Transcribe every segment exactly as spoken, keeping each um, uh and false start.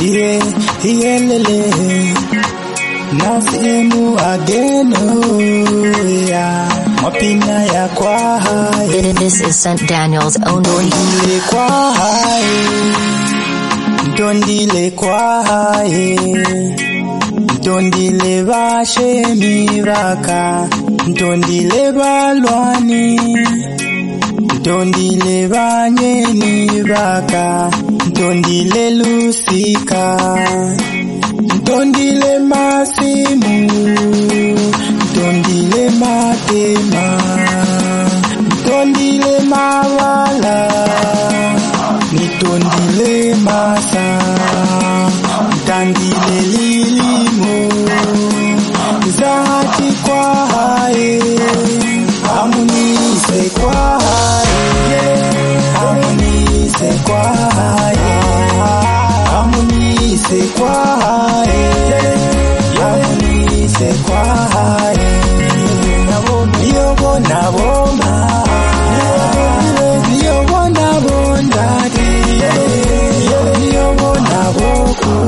Iye, iye lele. Nasimu again, oh yeah. Mapina ya kwa hai. This is Saint Daniel's own Ndondile kwa hai. Ndondile kwa hai. Ndondile bashe mibaka. Ndondile balwani. Ndondile banyeni baka. Ndondile lusika. Ndondile masimu. Ndondile matema. Ndondile mawala. Ndondile masa. Ndandile lilimo. Zahati kwa hae. Amunise kwa hae. Amunise kwa hae. Amunise kwa hae. Amunise kwa hae. Niyobo naboma. Niyobo nabonda. Niyobo naboku.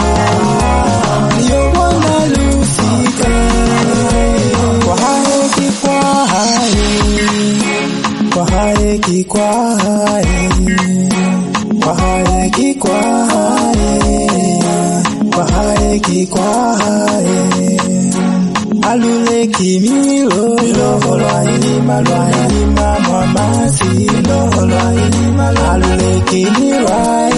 Niyobo nalusika. Kwa hae ki kwa hae. Kwa hae ki kwa hae. Kwa hae ki kwa hae. Kwa hae ki kwa hae. Alule kimilo lo lwa ilima lwa ilima mwamasi lo lwa ilima alule kimilo